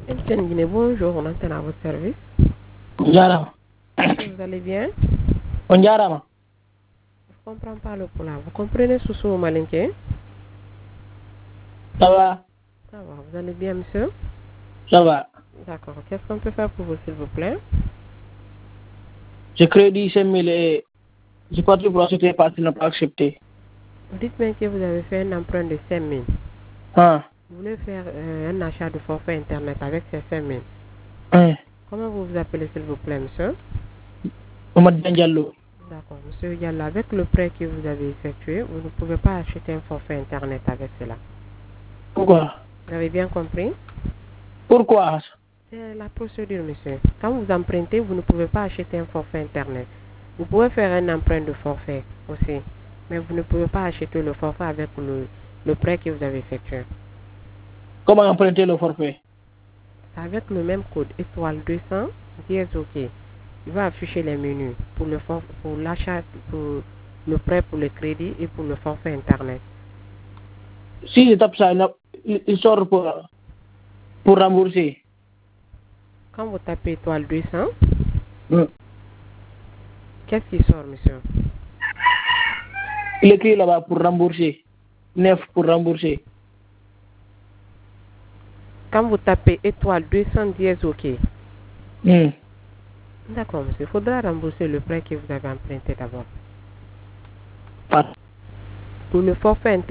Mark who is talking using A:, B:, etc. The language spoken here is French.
A: MTN Guinée, bonjour, on entend à votre service.
B: Jarama.
A: Vous allez bien?
B: On jarama.
A: Je ne comprends pas le pulaar. Vous comprenez Soussou Malinké?
B: Ça va?
A: Ça va, vous allez bien, monsieur?
B: Ça va.
A: D'accord. Qu'est-ce qu'on peut faire pour vous, s'il vous plaît?
B: J'ai crédit 5 000 et j'ai pas de pour acheter parce qu'il n'a pas accepté.
A: Dites-moi que vous avez fait un emprunt de 5 000.
B: Hein?
A: Vous voulez faire un achat de forfait Internet avec ces 5 000.
B: Hein?
A: Comment vous vous appelez, s'il vous plaît, monsieur?
B: Mohamed Diallo.
A: D'accord. Monsieur Yalla, avec le prêt que vous avez effectué, vous ne pouvez pas acheter un forfait Internet avec cela.
B: Pourquoi?
A: Vous avez bien compris?
B: Pourquoi?
A: C'est la procédure, monsieur. Quand vous empruntez, vous ne pouvez pas acheter un forfait Internet. Vous pouvez faire un emprunt de forfait aussi, mais vous ne pouvez pas acheter le forfait avec le prêt que vous avez effectué.
B: Comment emprunter le forfait?
A: Avec le même code, étoile 200, dièse OK. Il va afficher les menus pour le pour l'achat, pour le prêt, pour le crédit et pour le forfait Internet.
B: Si je tape ça, il sort pour rembourser.
A: Quand vous tapez étoile 200,
B: Hum.
A: qu'est-ce qui sort, monsieur?
B: Il écrit là-bas pour rembourser. 9 pour rembourser.
A: Quand vous tapez étoile 200 dièse OK.
B: Hum.
A: D'accord, monsieur. Il faudra rembourser le prêt que vous avez emprunté d'abord.
B: Pas.
A: Pour le forfait Internet.